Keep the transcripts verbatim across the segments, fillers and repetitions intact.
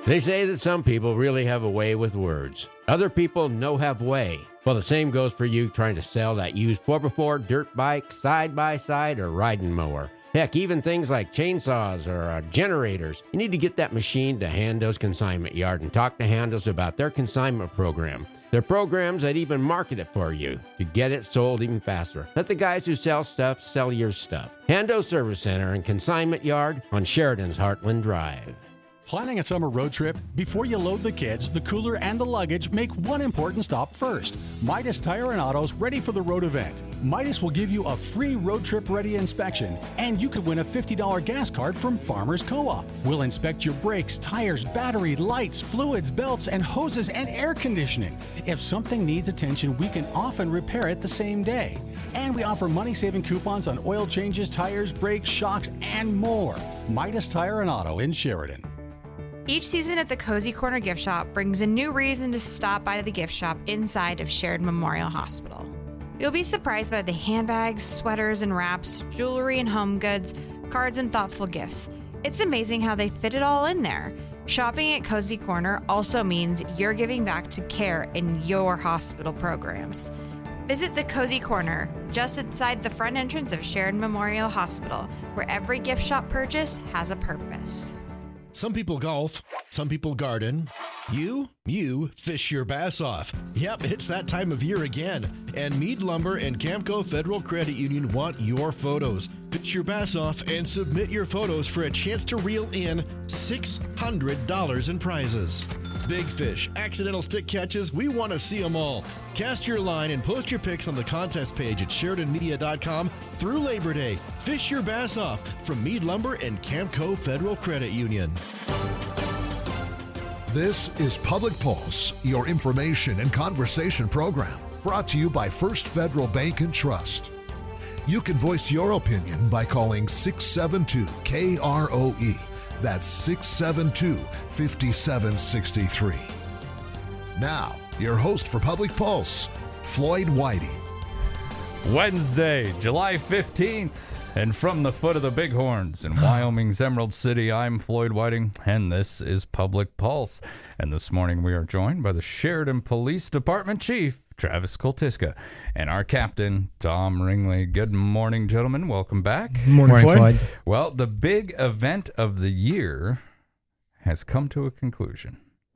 They say that some people really have a way with words. Other people no have way. Well, the same goes for you trying to sell that used four by four dirt bike, side-by-side, or riding mower. Heck, even things like chainsaws or uh, generators. You need to get that machine to Hando's Consignment Yard and talk to Hando's about their consignment program. They're programs that even market it for you to get it sold even faster. Let the guys who sell stuff sell your stuff. Hando Service Center and Consignment Yard on Sheridan's Heartland Drive. Planning a summer road trip? Before you load the kids, the cooler, and the luggage, make one important stop first. Midas Tire and Auto's ready for the road event. Midas will give you a free road trip ready inspection, and you could win a fifty dollars gas card from Farmers Co-op. We'll inspect your brakes, tires, battery, lights, fluids, belts, and hoses, and air conditioning. If something needs attention, we can often repair it the same day. And we offer money-saving coupons on oil changes, tires, brakes, shocks, and more. Midas Tire and Auto in Sheridan. Each season at the Cozy Corner Gift Shop brings a new reason to stop by the gift shop inside of Sheridan Memorial Hospital. You'll be surprised by the handbags, sweaters and wraps, jewelry and home goods, cards and thoughtful gifts. It's amazing how they fit it all in there. Shopping at Cozy Corner also means you're giving back to care in your hospital programs. Visit the Cozy Corner, just inside the front entrance of Sheridan Memorial Hospital, where every gift shop purchase has a purpose. Some people golf, some people garden. You, you fish your bass off. Yep, it's that time of year again. And Mead Lumber and Camco Federal Credit Union want your photos. Fish your bass off and submit your photos for a chance to reel in six hundred dollars in prizes. Big fish, accidental stick catches, we want to see them all. Cast your line and post your pics on the contest page at Sheridan Media dot com through Labor Day. Fish your bass off from Mead Lumber and Camco Federal Credit Union. This is Public Pulse, your information and conversation program, brought to you by First Federal Bank and Trust. You can voice your opinion by calling six seven two K R O E. That's six seven two, five seven six three. Now, your host for Public Pulse, Floyd Whiting. Wednesday, July fifteenth, and from the foot of the Bighorns in Wyoming's Emerald City, I'm Floyd Whiting, and this is Public Pulse. And this morning we are joined by the Sheridan Police Department Chief, Travis Koltiska, and our captain, Tom Ringley. Good morning, gentlemen. Welcome back. Morning, morning Floyd. Floyd. Well, the big event of the year has come to a conclusion.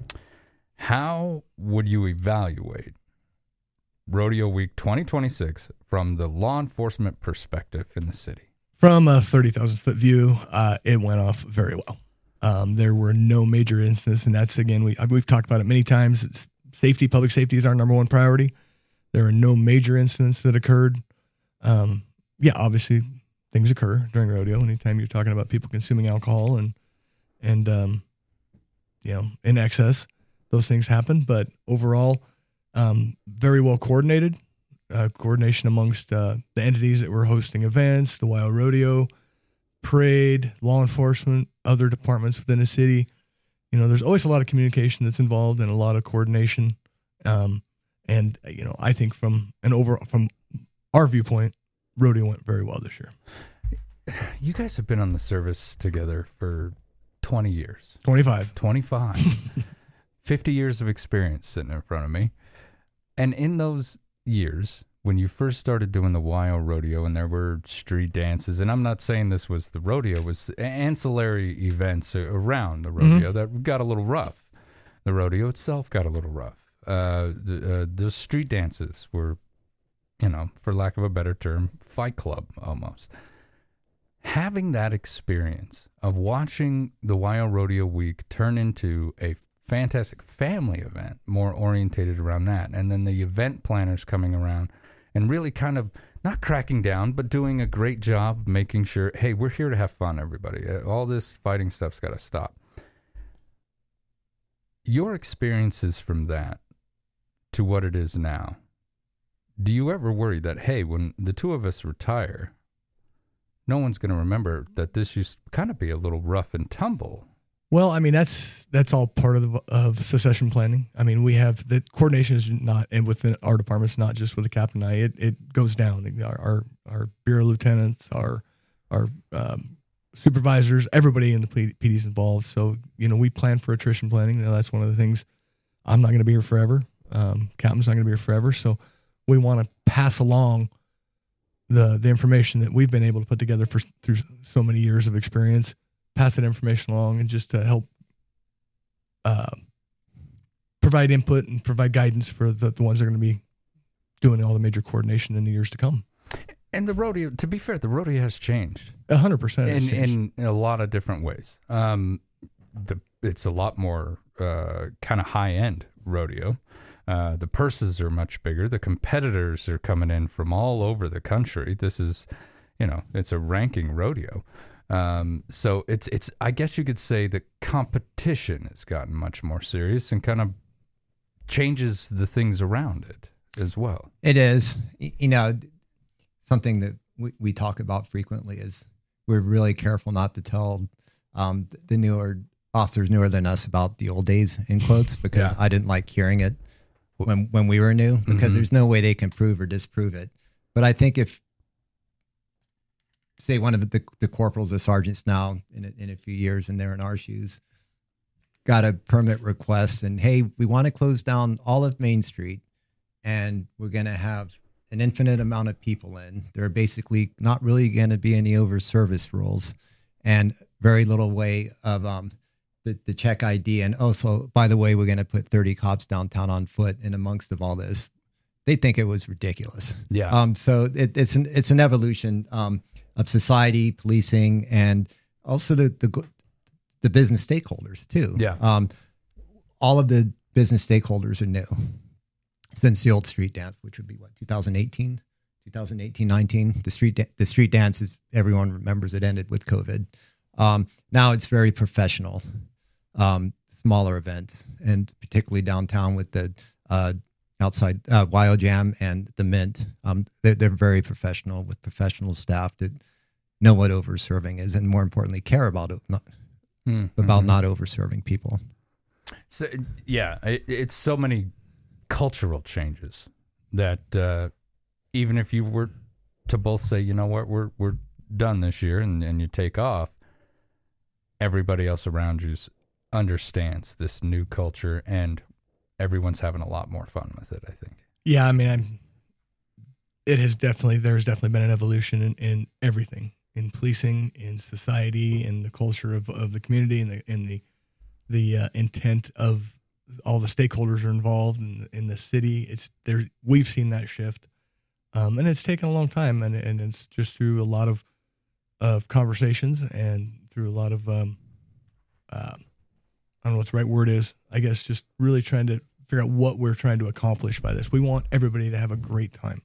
How would you evaluate Rodeo Week twenty twenty-six from the law enforcement perspective in the city? From a thirty thousand foot view, uh, it went off very well. Um, there were no major incidents, and that's, again, we, we've talked about it many times. It's safety, public safety is our number one priority. There are no major incidents that occurred. Um, yeah, obviously things occur during rodeo. Anytime you're talking about people consuming alcohol and, and um, you know, in excess, those things happen. But overall, um, very well coordinated. Uh, coordination amongst uh, the entities that were hosting events, the Wild Rodeo, parade, law enforcement, other departments within the city. You know, there's always a lot of communication that's involved and a lot of coordination. Um, and, you know, I think from an over from our viewpoint, rodeo went very well this year. You guys have been on the service together for twenty years. twenty-five. twenty-five. fifty years of experience sitting in front of me. And in those years, when you first started doing the Wild Rodeo and there were street dances, and I'm not saying this was the rodeo, it was ancillary events around the rodeo mm-hmm. that got a little rough. The rodeo itself got a little rough. Uh, the, uh, the street dances were, you know, for lack of a better term, Fight Club almost. Having that experience of watching the Wild Rodeo Week turn into a fantastic family event, more orientated around that, and then the event planners coming around and really kind of not cracking down, but doing a great job making sure, hey, we're here to have fun, everybody. All this fighting stuff's got to stop. Your experiences from that to what it is now, do you ever worry that, hey, when the two of us retire, no one's going to remember that this used to kind of be a little rough and tumble? Well, I mean, that's that's all part of the, of succession planning. I mean, we have the coordination is not, and within our departments, not just with the captain and I. It it goes down. Our our, our bureau lieutenants, our our um, supervisors, everybody in the P D's involved. So, you know, we plan for attrition planning. You know, that's one of the things. I'm not going to be here forever. Um, Captain's not going to be here forever. So we want to pass along the the information that we've been able to put together for through so many years of experience, pass that information along, and just to help uh, provide input and provide guidance for the, the ones that are going to be doing all the major coordination in the years to come. And the rodeo, to be fair, the rodeo has changed. A hundred percent in in a lot of different ways. Um, the it's a lot more uh, kind of high end rodeo. Uh, the purses are much bigger. The competitors are coming in from all over the country. This is, you know, it's a ranking rodeo. Um, so it's it's. I guess you could say the competition has gotten much more serious and kind of changes the things around it as well. It is, you know, something that we, we talk about frequently is we're really careful not to tell um, the newer officers newer than us about the old days, in quotes, because yeah. I didn't like hearing it when when we were new, because mm-hmm. there's no way they can prove or disprove it. But I think if, say, one of the, the corporals or sergeants now in a, in a few years, and they're in our shoes, got a permit request and, hey, we want to close down all of Main Street, and we're going to have an infinite amount of people in. There are basically not really going to be any over service rules, and very little way of um, the, the check I D. And also, by the way, we're going to put thirty cops downtown on foot in amongst of all this. They think it was ridiculous. Yeah. Um. So it, it's an it's an evolution um, of society, policing, and also the the the business stakeholders too. Yeah. Um. All of the business stakeholders are new since the old street dance, which would be what, twenty eighteen, twenty eighteen, nineteen. The street, da- the street dance, is, everyone remembers it ended with COVID. Um, now it's very professional, um, smaller events, and particularly downtown with the uh, outside uh, Wild Jam and the Mint. Um, they're, they're very professional with professional staff that know what over serving is, and more importantly, care about it, not, mm-hmm. about not over serving people. So yeah, it, it's so many cultural changes that uh, even if you were to both say, you know what, we're we're done this year, and, and you take off, everybody else around you understands this new culture, and everyone's having a lot more fun with it, I think. Yeah, I mean, I'm, it has definitely, there's definitely been an evolution in, in everything, in policing, in society, in the culture of, of the community, and the in the the uh, intent of all the stakeholders are involved in, in the city. It's there. We've seen that shift, um, and it's taken a long time, and and it's just through a lot of of conversations and through a lot of um, uh, I don't know what the right word is. I guess just really trying to figure out what we're trying to accomplish by this. We want everybody to have a great time.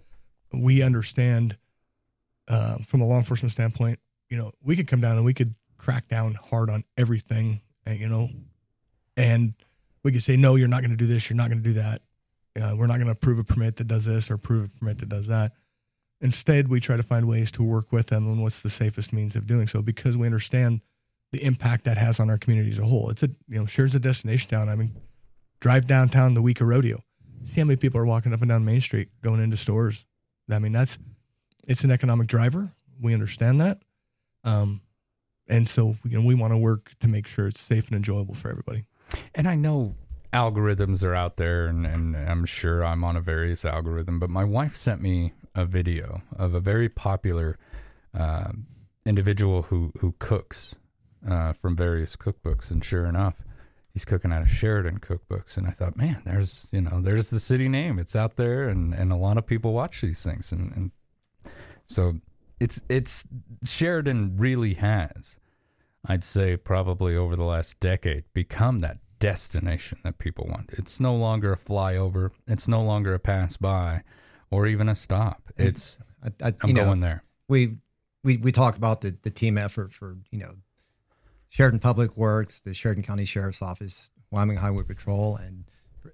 We understand uh, from a law enforcement standpoint. You know, we could come down and we could crack down hard on everything. You know, and we could say, no, you're not going to do this. You're not going to do that. Uh, we're not going to approve a permit that does this or approve a permit that does that. Instead, we try to find ways to work with them on what's the safest means of doing so, because we understand the impact that has on our community as a whole. It's a, you know, Sheridan's a destination town. I mean, drive downtown the week of rodeo. See how many people are walking up and down Main Street going into stores. I mean, that's, it's an economic driver. We understand that. Um, And so, you know, we want to work to make sure it's safe and enjoyable for everybody. And I know algorithms are out there, and, and I'm sure I'm on a various algorithm, but my wife sent me a video of a very popular uh, individual who, who cooks uh, from various cookbooks. And sure enough, he's cooking out of Sheridan cookbooks. And I thought, man, there's, you know, there's the city name. It's out there, and, and a lot of people watch these things. And, and so... It's it's Sheridan really has, I'd say probably over the last decade, become that destination that people want. It's no longer a flyover. It's no longer a pass by or even a stop. It's I, I, I'm going know, there. We we we talk about the, the team effort for, you know, Sheridan Public Works, the Sheridan County Sheriff's Office, Wyoming Highway Patrol, and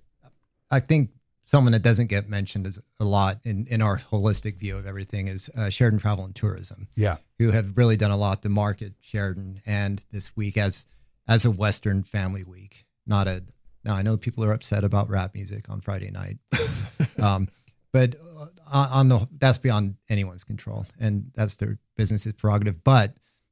I think someone that doesn't get mentioned as a lot in, in our holistic view of everything is uh, Sheridan Travel and Tourism. Yeah, who have really done a lot to market Sheridan, and this week as as a Western family week. Not a now I know people are upset about rap music on Friday night, um, but on the that's beyond anyone's control, and that's their business's prerogative. But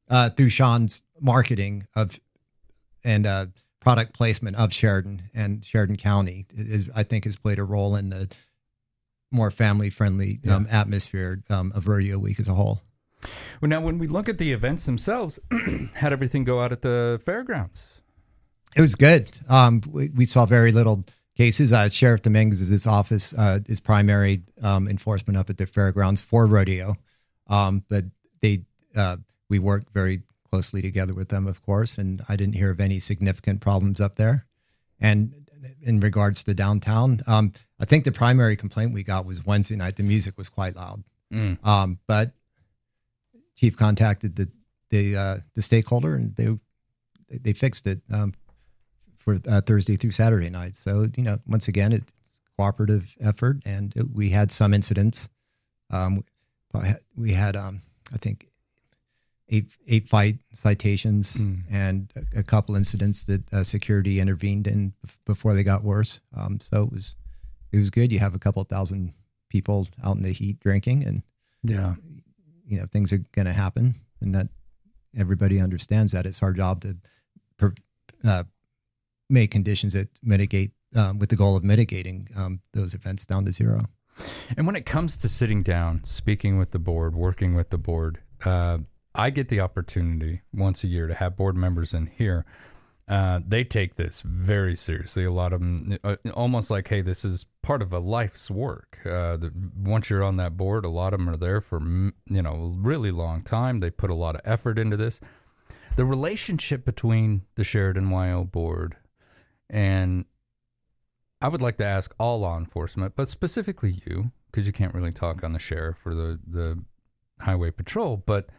uh, through Sean's marketing of and uh, product placement of Sheridan and Sheridan County is, I think, has played a role in the more family-friendly um, yeah. atmosphere um, of Rodeo Week as a whole. Well, now, when we look at the events themselves, how'd everything go out at the fairgrounds? It was good. Um, we, we saw very little cases. Uh, Sheriff Dominguez's office uh, is primary um, enforcement up at the fairgrounds for rodeo, um, but they uh, we worked very closely together with them, of course, and I didn't hear of any significant problems up there. And in regards to downtown, um, I think the primary complaint we got was Wednesday night. The music was quite loud, mm. um, but Chief contacted the the uh, the stakeholder, and they they fixed it um, for uh, Thursday through Saturday night. So you know, once again, it's cooperative effort, and it, we had some incidents. Um, we had, um, I think, eight eight fight citations mm. and a, a couple incidents that uh, security intervened in before they got worse. Um, so it was it was good. You have a couple thousand people out in the heat drinking, and yeah, you know things are going to happen, and that everybody understands that it's our job to per, uh, make conditions that mitigate um, with the goal of mitigating um, those events down to zero. And when it comes to sitting down, speaking with the board, working with the board, uh, I get the opportunity once a year to have board members in here. Uh, they take this very seriously. A lot of them, uh, almost like, hey, this is part of a life's work. Uh, the, once you're on that board, a lot of them are there for, you know, a really long time. They put a lot of effort into this. The relationship between the Sheridan Y O board and I would like to ask all law enforcement, but specifically you, because you can't really talk on the sheriff or the, the highway patrol, but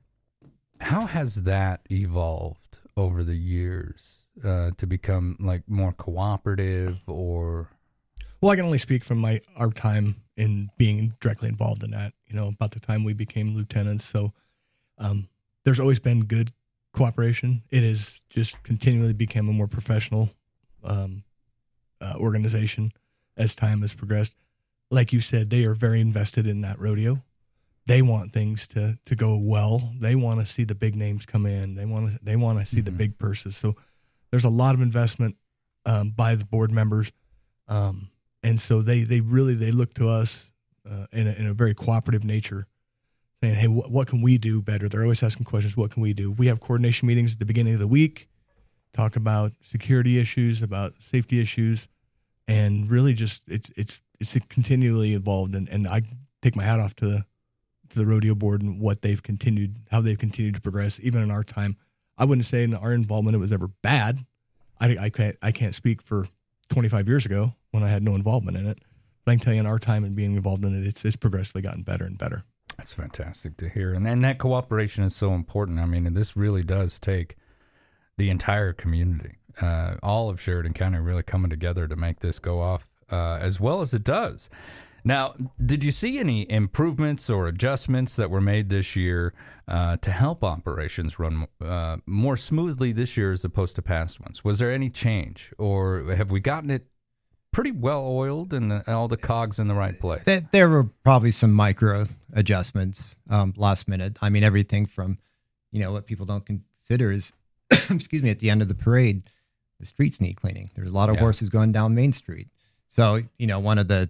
how has that evolved over the years uh, to become like more cooperative or? Well, I can only speak from my our time in being directly involved in that, you know, about the time we became lieutenants. So um, there's always been good cooperation. It has just continually become a more professional um, uh, organization as time has progressed. Like you said, they are very invested in that rodeo. They want things to, to go well. They want to see the big names come in. They want to they want to see mm-hmm. the big purses. So there's a lot of investment um, by the board members, um, and so they they really they look to us uh, in a, in a very cooperative nature, saying, "Hey, wh- what can we do better?" They're always asking questions. What can we do? We have coordination meetings at the beginning of the week, talk about security issues, about safety issues, and really just it's it's it's continually evolved. And, and I take my hat off to the to the rodeo board and what they've continued, how they've continued to progress, even in our time. I wouldn't say in our involvement it was ever bad. I, I can't I can't speak for twenty-five years ago when I had no involvement in it. But I can tell you in our time and being involved in it, it's, it's progressively gotten better and better. That's fantastic to hear. And, and that cooperation is so important. I mean, this really does take the entire community, uh, all of Sheridan County really coming together to make this go off uh, as well as it does. Now, did you see any improvements or adjustments that were made this year uh, to help operations run uh, more smoothly this year as opposed to past ones? Was there any change, or have we gotten it pretty well oiled and the, all the cogs in the right place? There, there were probably some micro adjustments um, last minute. I mean, everything from, you know, what people don't consider is, excuse me, at the end of the parade, the streets need cleaning. There's a lot of yeah. horses going down Main Street. So, you know, one of the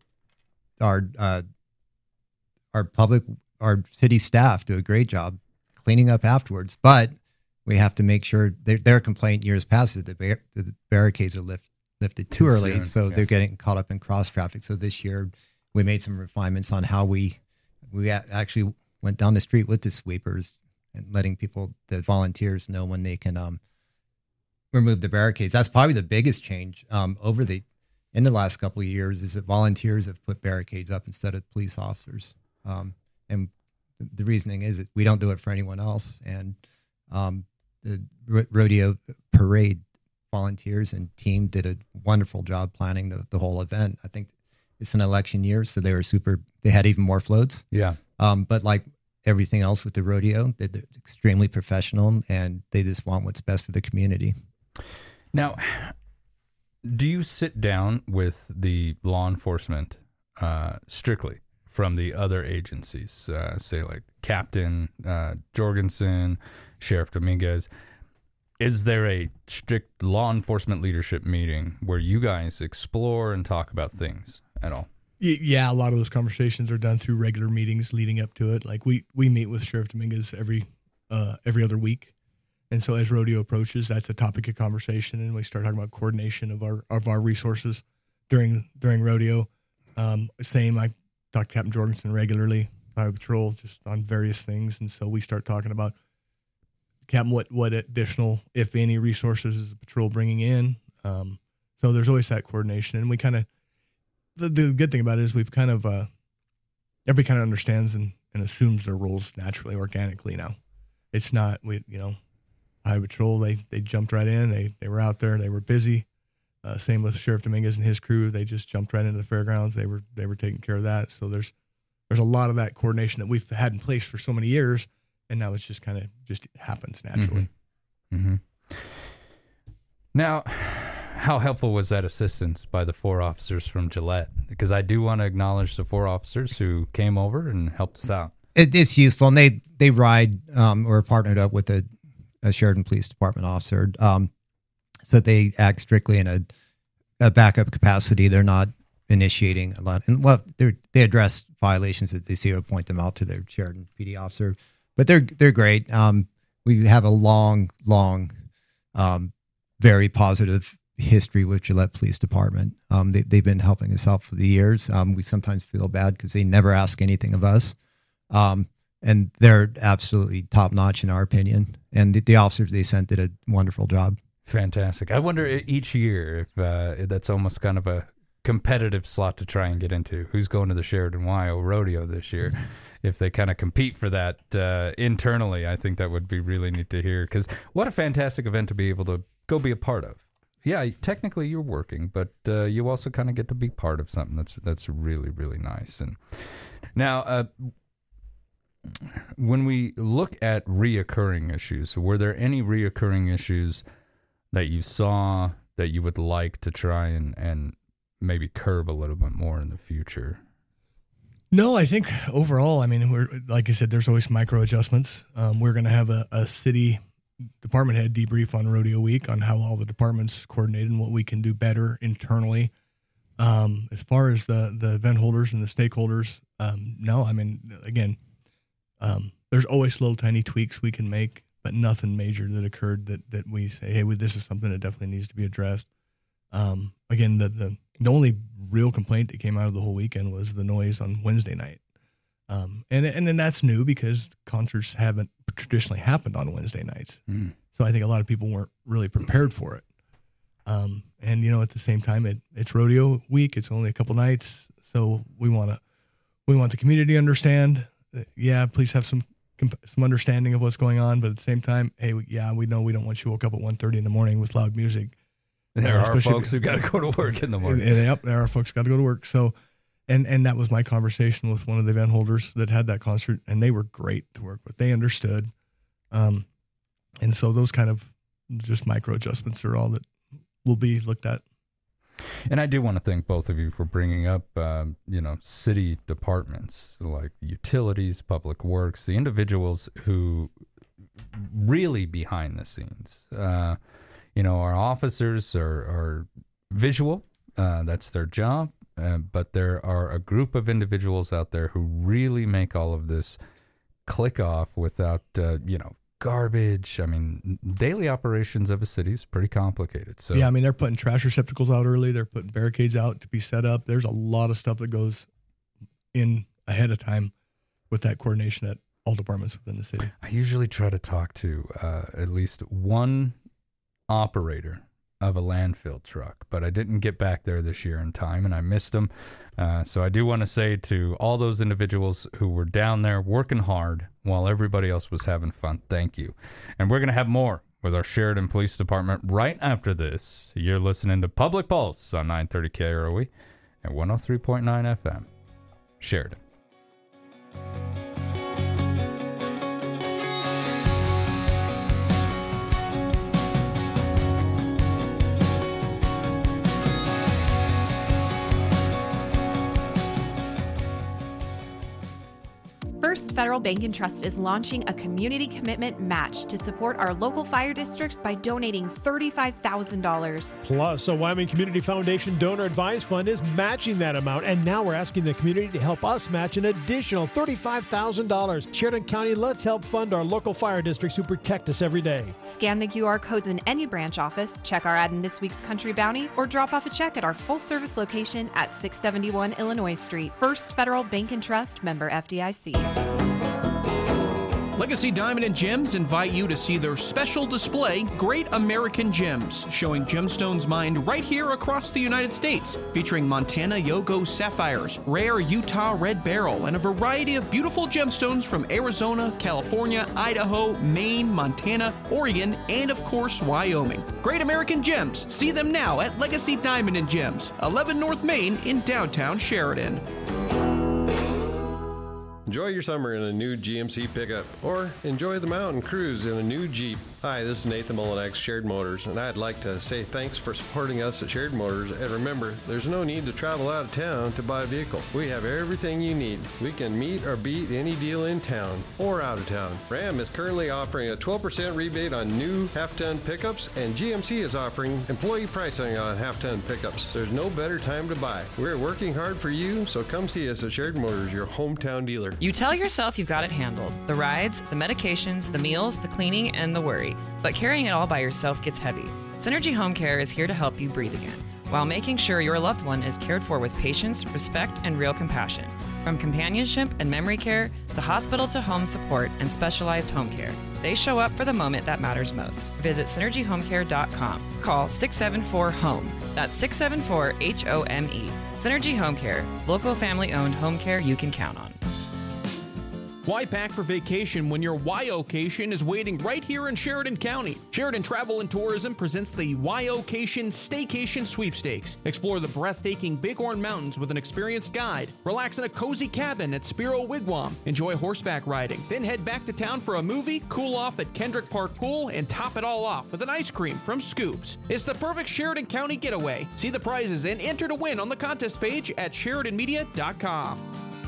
Our uh, our public, our city staff do a great job cleaning up afterwards, but we have to make sure their, their complaint years past that the, bar- the barricades are lift, lifted too, too early, soon. so yeah. they're getting caught up in cross traffic. So this year we made some refinements on how we we actually went down the street with the sweepers and letting people, the volunteers, know when they can um, remove the barricades. That's probably the biggest change um, over the in the last couple of years is that volunteers have put barricades up instead of police officers. Um, and the reasoning is that we don't do it for anyone else. And um, the r- rodeo parade volunteers and team did a wonderful job planning the, the whole event. I think it's an election year, so they were super, they had even more floats. Yeah. Um, but like everything else with the rodeo, they're, they're extremely professional and they just want what's best for the community. Now, do you sit down with the law enforcement uh, strictly from the other agencies, uh, say like Captain uh, Jorgensen, Sheriff Dominguez. Is there a strict law enforcement leadership meeting where you guys explore and talk about things at all? Yeah, a lot of those conversations are done through regular meetings leading up to it. Like we, we meet with Sheriff Dominguez every uh, every other week. And so as rodeo approaches, that's a topic of conversation, and we start talking about coordination of our of our resources during during rodeo. Um, same, I talk to Captain Jorgensen regularly, Highway Patrol, just on various things. And so we start talking about, Captain, what, what additional, if any, resources is the patrol bringing in? Um, so there's always that coordination. And we kind of, the, the good thing about it is we've kind of, uh, everybody kind of understands and, and assumes their roles naturally, organically now. It's not, we you know, Highway Patrol, they, they jumped right in. They, they were out there. They were busy. Uh, same with Sheriff Dominguez and his crew. They just jumped right into the fairgrounds. They were they were taking care of that. So there's there's a lot of that coordination that we've had in place for so many years, and now it's just kind of just happens naturally. Mm-hmm. Mm-hmm. Now, how helpful was that assistance by the four officers from Gillette? Because I do want to acknowledge the four officers who came over and helped us out. It, it's useful, and they they ride um, or partnered up with a, a Sheridan Police Department officer. Um, So they act strictly in a, a backup capacity. They're not initiating a lot. And well, they they address violations that they see or point them out to their Sheridan P D officer. But they're they're great. Um, we have a long, long, um, very positive history with Gillette Police Department. Um, they, they've been helping us out for the years. Um, we sometimes feel bad because they never ask anything of us. Um, and they're absolutely top notch in our opinion. And the, the officers they sent did a wonderful job. Fantastic. I wonder each year if uh, that's almost kind of a competitive slot to try and get into. Who's going to the Sheridan Wyo Rodeo this year? If they kind of compete for that uh, internally, I think that would be really neat to hear. Because what a fantastic event to be able to go be a part of. Yeah, technically you're working, but uh, you also kind of get to be part of something that's that's really, really nice. And now, uh, when we look at reoccurring issues, were there any reoccurring issues that you saw that you would like to try and, and maybe curb a little bit more in the future? No, I think overall, I mean, we're like I said, there's always micro adjustments. Um, we're going to have a, a city department head debrief on Rodeo Week on how all the departments coordinate and what we can do better internally. Um, as far as the, the event holders and the stakeholders, um, no, I mean, again, um, there's always little tiny tweaks we can make, but nothing major that occurred that, that we say, hey, well, this is something that definitely needs to be addressed. Um, again, the, the the only real complaint that came out of the whole weekend was the noise on Wednesday night. Um, and, and and that's new because concerts haven't traditionally happened on Wednesday nights. Mm. So I think a lot of people weren't really prepared for it. Um, and, you know, at the same time, it, it's rodeo week. It's only a couple nights. So we want to we want the community to understand that, yeah, please have some some understanding of what's going on, but at the same time, hey, we, yeah, we know we don't want you woke up at one thirty in the morning with loud music. There uh, are folks who got to go to work in the morning. And, and, yep, there are folks got to go to work. So, and and that was my conversation with one of the event holders that had that concert, and they were great to work with. They understood, um, and so those kind of just micro adjustments are all that will be looked at. And I do want to thank both of you for bringing up, uh, you know, city departments like utilities, public works, the individuals who really behind the scenes. Uh, you know, our officers are, are visual. Uh, that's their job. Uh, but there are a group of individuals out there who really make all of this click off without, uh, you know, garbage. I mean, daily operations of a city is pretty complicated. So yeah, I mean, they're putting trash receptacles out early. They're putting barricades out to be set up. There's a lot of stuff that goes in ahead of time with that coordination at all departments within the city. I usually try to talk to uh, at least one operator of a landfill truck, but I didn't get back there this year in time, and I missed them. Uh, so I do want to say to all those individuals who were down there working hard while everybody else was having fun, thank you. And we're going to have more with our Sheridan Police Department right after this. You're listening to Public Pulse on nine thirty K R O E and one oh three point nine F M. Sheridan. Federal Bank and Trust is launching a community commitment match to support our local fire districts by donating thirty-five thousand dollars. Plus, a Wyoming Community Foundation Donor Advised Fund is matching that amount, and now we're asking the community to help us match an additional thirty-five thousand dollars. Sheridan County, let's help fund our local fire districts who protect us every day. Scan the Q R codes in any branch office, check our ad in this week's Country Bounty, or drop off a check at our full-service location at six seventy-one Illinois Street. First Federal Bank and Trust, member F D I C. Legacy Diamond and Gems invite you to see their special display, Great American Gems, showing gemstones mined right here across the United States, featuring Montana Yogo sapphires, rare Utah red beryl, and a variety of beautiful gemstones from Arizona, California, Idaho, Maine, Montana, Oregon, and of course, Wyoming. Great American Gems. See them now at Legacy Diamond and Gems, eleven North Main in downtown Sheridan. Enjoy your summer in a new G M C pickup, or enjoy the mountain cruise in a new Jeep. Hi, this is Nathan Molinex, Sheridan Motors, and I'd like to say thanks for supporting us at Sheridan Motors. And remember, there's no need to travel out of town to buy a vehicle. We have everything you need. We can meet or beat any deal in town or out of town. Ram is currently offering a twelve percent rebate on new half-ton pickups, and G M C is offering employee pricing on half-ton pickups. There's no better time to buy. We're working hard for you, so come see us at Sheridan Motors, your hometown dealer. You tell yourself you've got it handled. The rides, the medications, the meals, the cleaning, and the worry. But carrying it all by yourself gets heavy. Synergy Home Care is here to help you breathe again, while making sure your loved one is cared for with patience, respect, and real compassion. From companionship and memory care to hospital-to-home support and specialized home care, they show up for the moment that matters most. Visit synergy home care dot com. Call six seven four HOME. That's six seven four H O M E. Synergy Home Care, local family-owned home care you can count on. Why pack for vacation when your Wyocation is waiting right here in Sheridan County? Sheridan Travel and Tourism presents the Wyocation Staycation Sweepstakes. Explore the breathtaking Bighorn Mountains with an experienced guide. Relax in a cozy cabin at Spiro Wigwam. Enjoy horseback riding. Then head back to town for a movie, cool off at Kendrick Park Pool, and top it all off with an ice cream from Scoops. It's the perfect Sheridan County getaway. See the prizes and enter to win on the contest page at sheridan media dot com.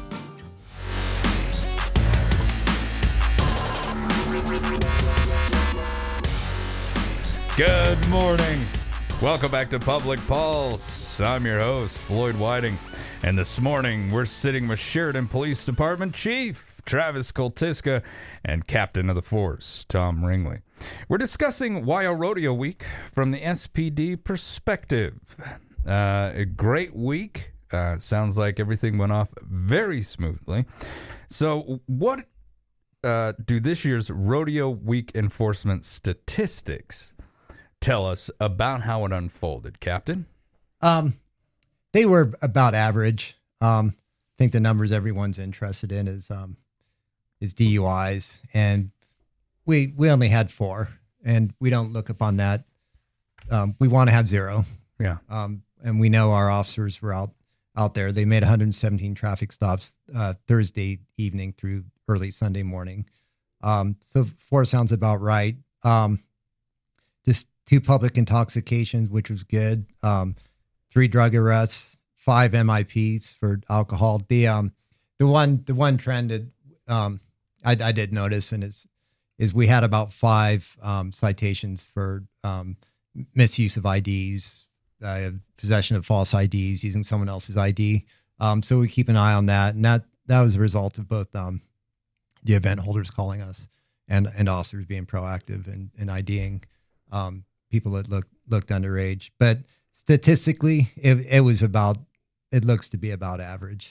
Good morning. Welcome back to Public Pulse. I'm your host, Floyd Whiting. And this morning, we're sitting with Sheridan Police Department Chief Travis Koltiska and Captain of the Force, Tom Ringley. We're discussing Wyo Rodeo Week from the S P D perspective. Uh, a great week. Uh, sounds like everything went off very smoothly. So what uh, do this year's Rodeo Week enforcement statistics tell us about how it unfolded, Captain? Um, they were about average. Um, I think the numbers everyone's interested in is um, is D U Is, and we we only had four, and we don't look upon that. Um, we want to have zero. Yeah. Um, and we know our officers were out out there. They made one hundred seventeen traffic stops uh, Thursday evening through early Sunday morning. Um, so four sounds about right. Um, just two public intoxications, which was good. Um, three drug arrests, five M I Ps for alcohol. The um, the one the one trend that um, I, I did notice, and is is we had about five um, citations for um, misuse of I Ds, uh, possession of false I Ds, using someone else's I D. Um, so we keep an eye on that, and that that was a result of both um, the event holders calling us and and officers being proactive and and IDing um, people that look looked underage. But statistically, it, it was about, it looks to be about average.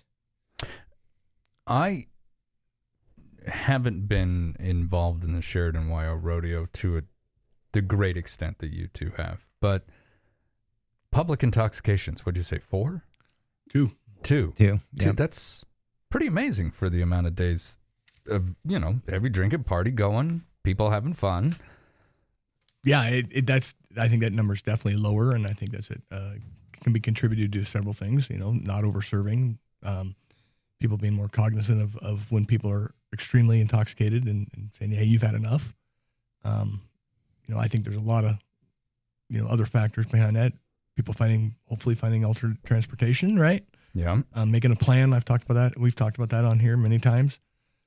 I haven't been involved in the Sheridan Wyo Rodeo to a, the great extent that you two have, but public intoxications, what'd you say, four? Two. Two, Two. Two. yep. That's pretty amazing for the amount of days of, you know, every drinking party going, people having fun. Yeah, it, it, that's. I think that number is definitely lower, and I think that's it. Uh, can be contributed to several things. You know, not over serving, um, people being more cognizant of, of when people are extremely intoxicated and, and saying, "Hey, you've had enough." Um, you know, I think there's a lot of, you know, other factors behind that. People finding, hopefully, finding alternate transportation, right? Yeah. Um, making a plan. I've talked about that. We've talked about that on here many times.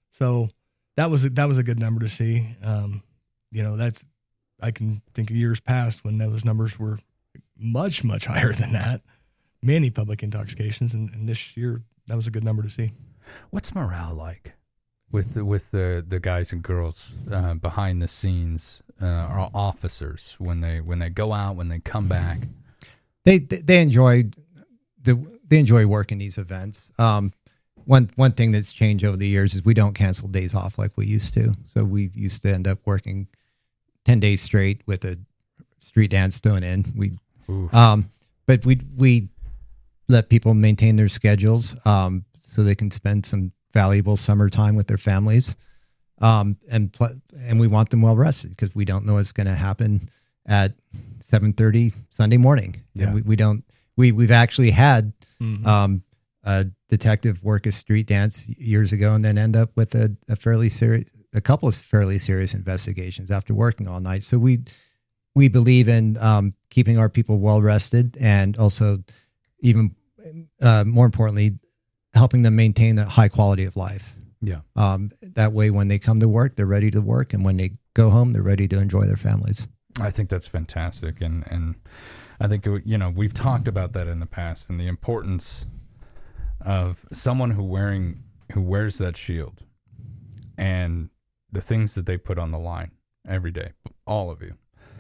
So that was a, that was a good number to see. Um, you know, that's I can think of years past when those numbers were much much higher than that. Many public intoxications, and, and this year that was a good number to see. What's morale like with the, with the, the guys and girls uh, behind the scenes, uh, our officers when they when they go out, when they come back? They they enjoy the they enjoy working these events. Um, one one thing that's changed over the years is we don't cancel days off like we used to. So we used to end up working ten days straight with a street dance thrown in. We, um, but we we. let people maintain their schedules um, so they can spend some valuable summer time with their families. Um, and pl- and we want them well rested because we don't know what's going to happen at seven thirty Sunday morning. Yeah. And we, we don't, we, we've actually had Mm-hmm. um, a detective work a street dance years ago and then end up with a, a fairly serious, a couple of fairly serious investigations after working all night. So we, we believe in um, keeping our people well rested and also even Uh, more importantly, helping them maintain a high quality of life. Yeah. Um, that way, when they come to work, they're ready to work, and when they go home, they're ready to enjoy their families. I think that's fantastic, and and I think you know we've talked about that in the past, and the importance of someone who wearing who wears that shield, and the things that they put on the line every day. All of you,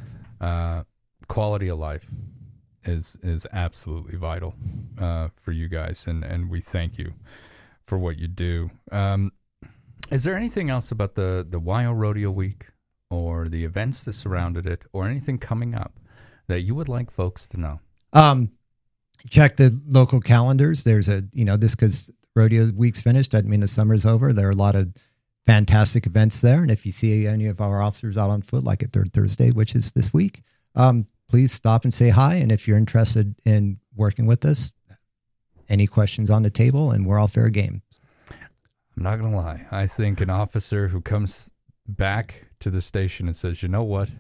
uh, quality of life is is absolutely vital uh, for you guys, and, and we thank you for what you do. Um, is there anything else about the, the Y O Rodeo Week or the events that surrounded it or anything coming up that you would like folks to know? Um, check the local calendars. There's a, you know, this because Rodeo Week's finished doesn't mean the summer's over. There are a lot of fantastic events there. And if you see any of our officers out on foot, like at Third Thursday, which is this week, um, please stop and say hi. And if you're interested in working with us, any questions on the table, and we're all fair game. I'm not going to lie. I think an officer who comes back to the station and says, you know what?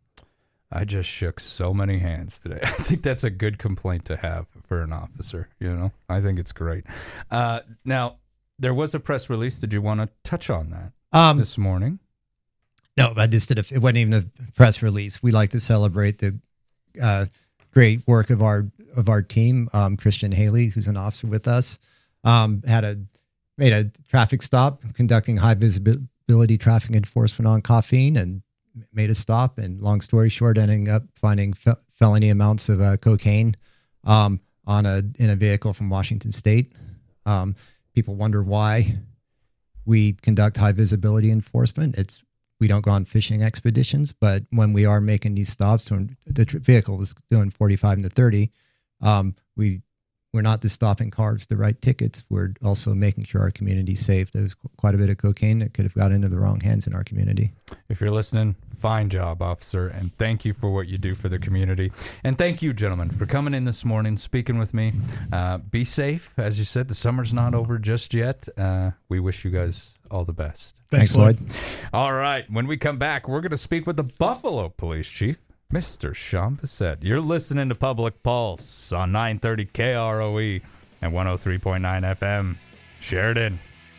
I just shook so many hands today. I think that's a good complaint to have for an officer. You know, I think it's great. Uh, now, there was a press release. Did you want to touch on that um, this morning? No, I just did. A, it wasn't even a press release. We like to celebrate the Uh, great work of our of our team. Um, Christian Haley, who's an officer with us, um, had a made a traffic stop conducting high visibility traffic enforcement on caffeine, and made a stop. And long story short, ending up finding fe- felony amounts of uh, cocaine um, on a in a vehicle from Washington State. Um, people wonder why we conduct high visibility enforcement. It's We don't go on fishing expeditions, but when we are making these stops, when the tr- vehicle is doing forty-five to thirty, um, we, we're not just stopping cars to write tickets. We're also making sure our community's safe. There's qu- quite a bit of cocaine that could have got into the wrong hands in our community. If you're listening, fine job, officer, and thank you for what you do for the community. And thank you, gentlemen, for coming in this morning, speaking with me. Uh, be safe. As you said, the summer's not over just yet. Uh, we wish you guys all the best. Thanks, Thanks Lloyd. All right. When we come back, we're going to speak with the Buffalo Police Chief, Mister Sean Bissett. You're listening to Public Pulse on nine thirty K R O E and one oh three point nine F M. Sheridan.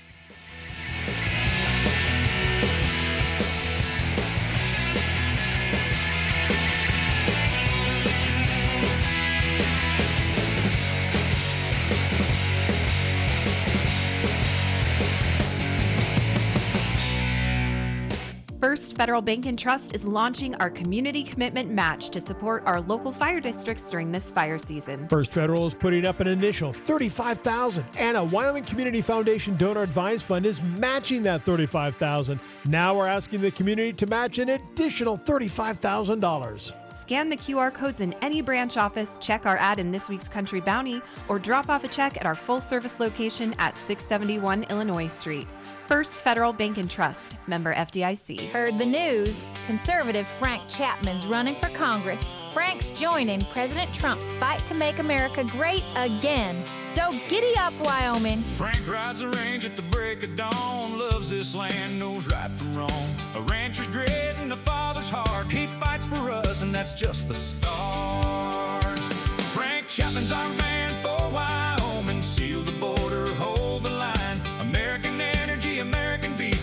First Federal Bank and Trust is launching our Community Commitment Match to support our local fire districts during this fire season. First Federal is putting up an initial thirty-five thousand dollars, and a Wyoming Community Foundation Donor Advised Fund is matching that thirty-five thousand dollars. Now we're asking the community to match an additional thirty-five thousand dollars. Scan the Q R codes in any branch office, check our ad in this week's Country Bounty, or drop off a check at our full-service location at six seventy-one Illinois Street. First Federal Bank and Trust, member F D I C. Heard the news. Conservative Frank Chapman's running for Congress. Frank's joining President Trump's fight to make America great again. So giddy up, Wyoming. Frank rides the range at the break of dawn, loves this land, knows right from wrong. A rancher's grit and a father's heart. He fights for us, and that's just the start. Frank Chapman's our man for Wyoming. Seal the border, hold the line. American energy, American beef.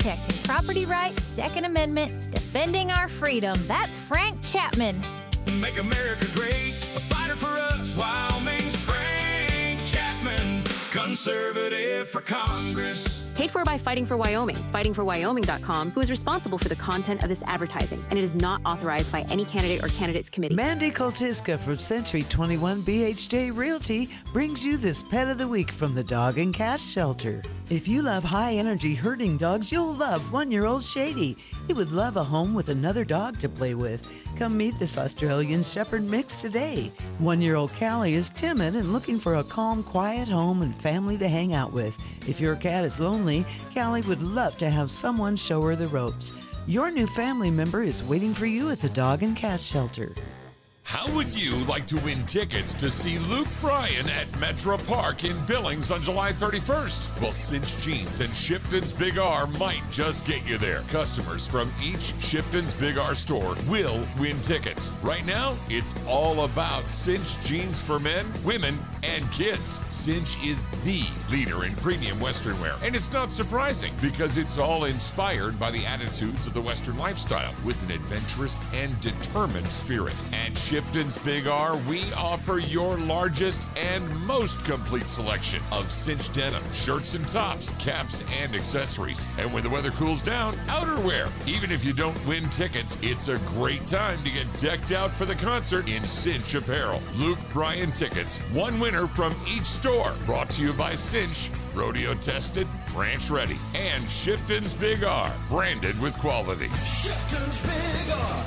protecting property rights, Second Amendment, defending our freedom. That's Frank Chapman. Make America great, a fighter for us, Wyoming's Frank Chapman, conservative for Congress. Paid for by Fighting for Wyoming, fighting for wyoming dot com, who is responsible for the content of this advertising, and it is not authorized by any candidate or candidates committee. Mandy Koltiska from Century twenty-one B H J Realty brings you this Pet of the Week from the Dog and Cat Shelter. If you love high-energy herding dogs, you'll love one-year-old Shady. He would love a home with another dog to play with. Come meet this Australian Shepherd mix today. One-year-old Callie is timid and looking for a calm, quiet home and family to hang out with. If your cat is lonely, Callie would love to have someone show her the ropes. Your new family member is waiting for you at the Dog and Cat Shelter. How would you like to win tickets to see Luke Bryan at Metro Park in Billings on July thirty-first? Well, Cinch Jeans and Shipton's Big R might just get you there. Customers from each Shipton's Big R store will win tickets. Right now, it's all about Cinch Jeans for men, women, and kids. Cinch is the leader in premium Western wear, and it's not surprising because it's all inspired by the attitudes of the Western lifestyle with an adventurous and determined spirit. And Shipton's Big R, we offer your largest and most complete selection of cinch denim, shirts and tops, caps and accessories. And when the weather cools down, outerwear. Even if you don't win tickets, it's a great time to get decked out for the concert in Cinch apparel. Luke Bryan tickets, one winner from each store. Brought to you by Cinch, rodeo tested, ranch ready, and Shipton's Big R, branded with quality. Shipton's Big R.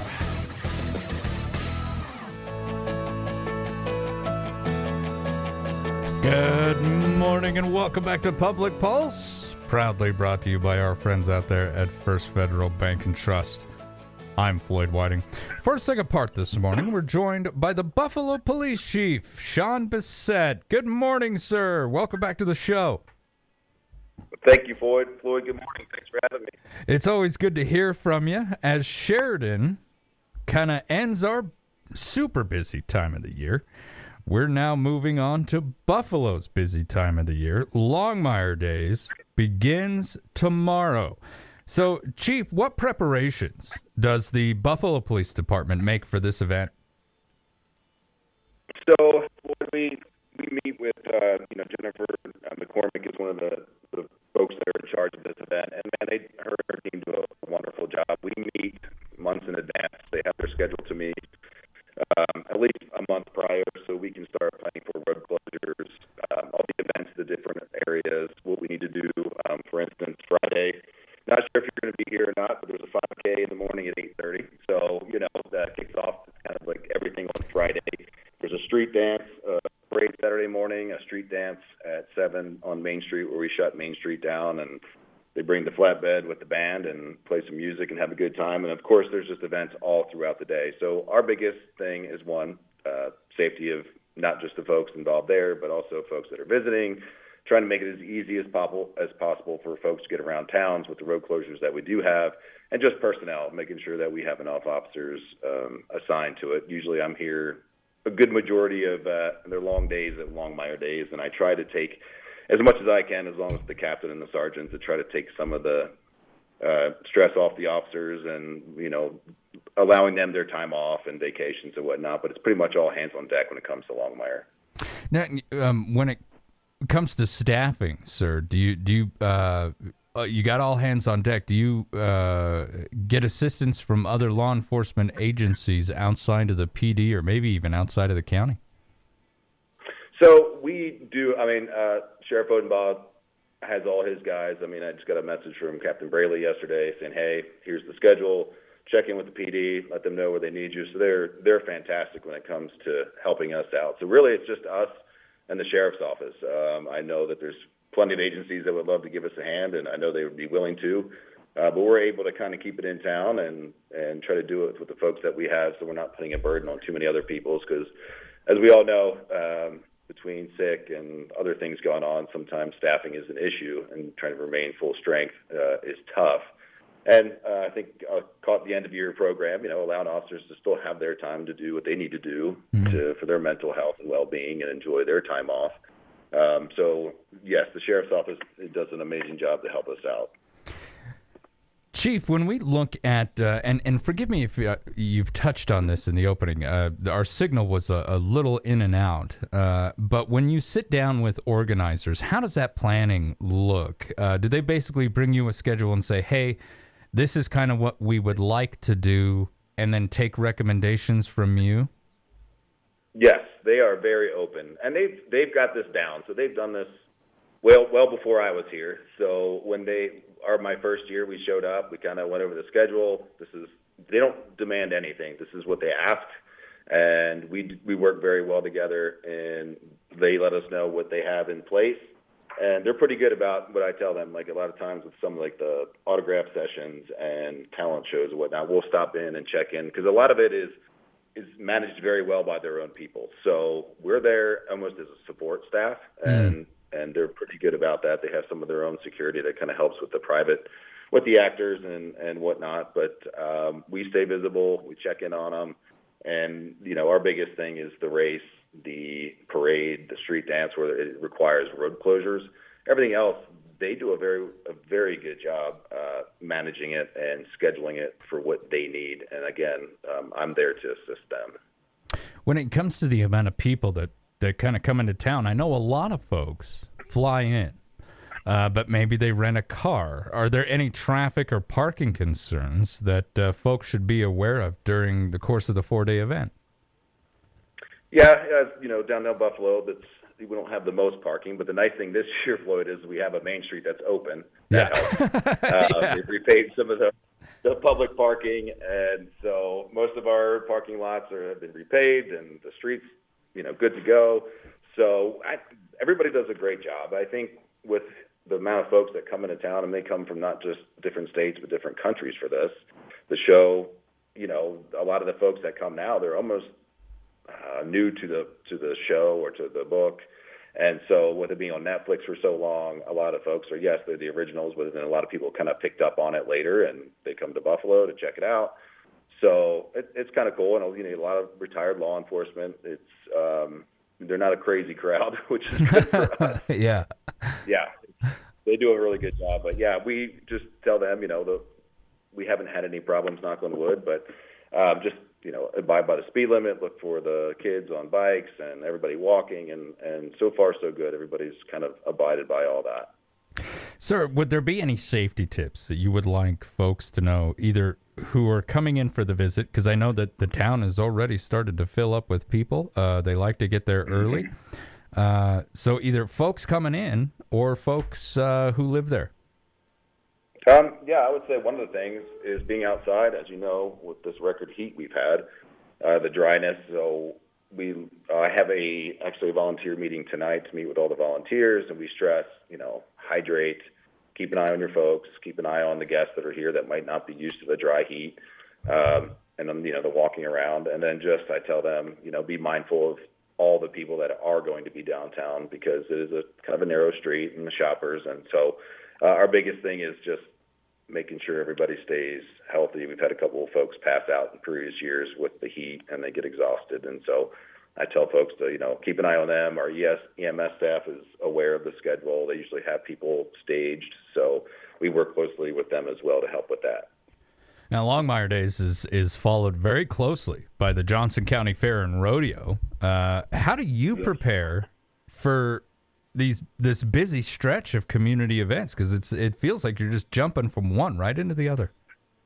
Good morning and welcome back to Public Pulse, proudly brought to you by our friends out there at First Federal Bank and Trust. I'm Floyd Whiting. For a second part this morning, we're joined by the Buffalo Police Chief, Sean Bissett. Good morning, sir. Welcome back to the show. Thank you, Floyd. Floyd, good morning. Thanks for having me. It's always good to hear from you as Sheridan kind of ends our super busy time of the year. We're now moving on to Buffalo's busy time of the year. Longmire Days begins tomorrow. So, Chief, what preparations does the Buffalo Police Department make for this event? So, we we meet with uh, you know Jennifer uh, McCormick is one of the, the folks that are in charge of this event, and man, they her, her team do a wonderful job. We meet months in advance. They have their schedule to meet um, at least a month prior, so we can start planning for road closures, um, all the events, the different areas, what we need to do. Um, for instance, Friday. Not sure if you're going to be here or not, but there's a five K in the morning at eight thirty. So, you know, that kicks off kind of like everything on Friday. There's a street dance uh, parade Saturday morning, a street dance at seven on Main Street where we shut Main Street down, and they bring the flatbed with the band and play some music and have a good time. And, of course, there's just events all throughout the day. So our biggest thing is, one, uh, safety of not just the folks involved there, but also folks that are visiting, trying to make it as easy as possible as possible for folks to get around towns with the road closures that we do have, and just personnel, making sure that we have enough officers um, assigned to it. Usually I'm here a good majority of uh, their long days at Longmire Days, and I try to take as much as I can, as long as the captain and the sergeant, to try to take some of the uh, stress off the officers and, you know, allowing them their time off and vacations and whatnot. But it's pretty much all hands on deck when it comes to Longmire. Now, um, when it comes to staffing, sir, do you do you uh, you got all hands on deck? Do you uh, get assistance from other law enforcement agencies outside of the P D or maybe even outside of the county? So we do. I mean, uh, Sheriff Odenbaugh has all his guys. I mean, I just got a message from Captain Braley yesterday saying, "Hey, here's the schedule. Check in with the P D. Let them know where they need you." So they're they're fantastic when it comes to helping us out. So really, it's just us and the sheriff's office. Um, I know that there's plenty of agencies that would love to give us a hand, and I know they would be willing to. Uh, but we're able to kind of keep it in town and, and try to do it with the folks that we have, so we're not putting a burden on too many other people's. Because, as we all know, um, between sick and other things going on, sometimes staffing is an issue, and trying to remain full strength uh, is tough. And uh, I think I caught the end-of-year program, you know, allowing officers to still have their time to do what they need to do mm-hmm. to, for their mental health and well-being and enjoy their time off. Um, so, yes, the Sheriff's Office does an amazing job to help us out. Chief, when we look at, uh, and, and forgive me if uh, you've touched on this in the opening, uh, our signal was a, a little in and out, uh, but when you sit down with organizers, how does that planning look? Uh, do they basically bring you a schedule and say, hey, this is kind of what we would like to do, and then take recommendations from you? Yes, they are very open, and they've, they've got this down, so they've done this well well before I was here. So when they are my first year, we showed up, we kind of went over the schedule. This is they don't demand anything. This is what they asked, and we we work very well together. And they let us know what they have in place, and they're pretty good about what I tell them. Like a lot of times with some like the autograph sessions and talent shows and whatnot, we'll stop in and check in because a lot of it is is managed very well by their own people. So we're there almost as a support staff, and. Mm. And they're pretty good about that. They have some of their own security that kind of helps with the private, with the actors and, and whatnot. But um, we stay visible. We check in on them. And, you know, our biggest thing is the race, the parade, the street dance where it requires road closures. Everything else, they do a very a very good job uh, managing it and scheduling it for what they need. And, again, um, I'm there to assist them. When it comes to the amount of people that that kind of come into town, I know a lot of folks fly in, uh, but maybe they rent a car. Are there any traffic or parking concerns that uh, folks should be aware of during the course of the four-day event? Yeah, as you know, downtown Buffalo, that's we don't have the most parking, but the nice thing this year, Floyd, is we have a Main Street that's open. That yeah. helps. uh, yeah. We've repaid some of the, the public parking, and so most of our parking lots are, have been repaid, and the streets, you know, good to go. So I, everybody does a great job. I think with the amount of folks that come into town, and they come from not just different states but different countries for this, the show, you know, a lot of the folks that come now, they're almost uh, new to the to the show or to the book. And so with it being on Netflix for so long, a lot of folks are, yes, they're the originals, but then a lot of people kind of picked up on it later, and they come to Buffalo to check it out. So it, it's kind of cool, and you know, a lot of retired law enforcement. It's um, they're not a crazy crowd, which is good for us. yeah, yeah, they do a really good job. But yeah, we just tell them, you know, the, we haven't had any problems, knock on wood, but um, just you know, abide by the speed limit, look for the kids on bikes and everybody walking, and and so far so good. Everybody's kind of abided by all that. Sir, would there be any safety tips that you would like folks to know, either who are coming in for the visit, because I know that the town has already started to fill up with people. Uh, they like to get there early. Uh, so either folks coming in or folks uh, who live there. Um, yeah, I would say one of the things is being outside, as you know, with this record heat we've had, uh, the dryness. So we uh, have a actually a volunteer meeting tonight to meet with all the volunteers, and we stress, you know, hydrate, keep an eye on your folks, keep an eye on the guests that are here that might not be used to the dry heat, um, and then, you know, the walking around. And then just, I tell them, you know, be mindful of all the people that are going to be downtown, because it is a kind of a narrow street and the shoppers. And so uh, our biggest thing is just making sure everybody stays healthy. We've had a couple of folks pass out in previous years with the heat, and they get exhausted. And so I tell folks to, you know, keep an eye on them. Our E M S staff is aware of the schedule. They usually have people staged, so we work closely with them as well to help with that. Now, Longmire Days is is followed very closely by the Johnson County Fair and Rodeo. Uh, how do you prepare for these this busy stretch of community events? Because it's it feels like you're just jumping from one right into the other.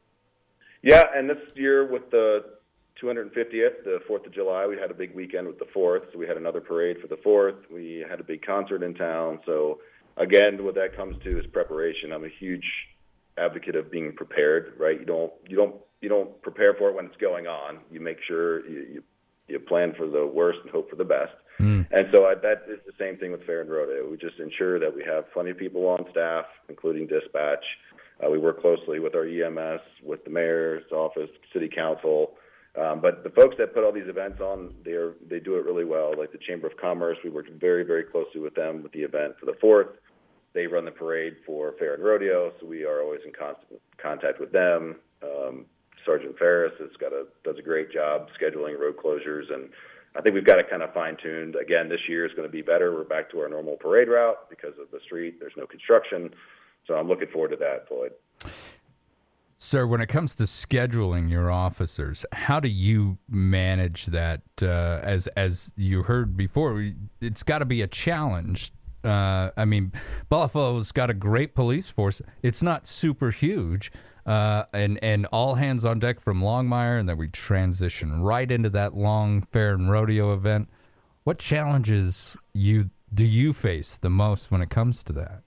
Yeah, and this year with the two hundred fiftieth, the fourth of July, we had a big weekend with the fourth. So we had another parade for the fourth. We had a big concert in town. So again, what that comes to is preparation. I'm a huge advocate of being prepared, right? You don't you don't you don't prepare for it when it's going on. You make sure you you, you plan for the worst and hope for the best. Mm. And so I, that is the same thing with Fair and Rodeo. We just ensure that we have plenty of people on staff, including dispatch. Uh, we work closely with our E M S, with the mayor's office, city council. Um, but the folks that put all these events on, they are, they do it really well. Like the Chamber of Commerce, we work very, very closely with them with the event for the fourth. They run the parade for Fair and Rodeo, so we are always in constant contact with them. Um, Sergeant Ferris has got a does a great job scheduling road closures, and I think we've got it kind of fine-tuned. Again, this year is going to be better. We're back to our normal parade route because of the street. There's no construction, so I'm looking forward to that, Floyd. Sir, when it comes to scheduling your officers, how do you manage that? Uh, as as you heard before, it's got to be a challenge. Uh, I mean, Buffalo's got a great police force. It's not super huge, uh, and and all hands on deck from Longmire, and then we transition right into that long fair and rodeo event. What challenges you do you face the most when it comes to that?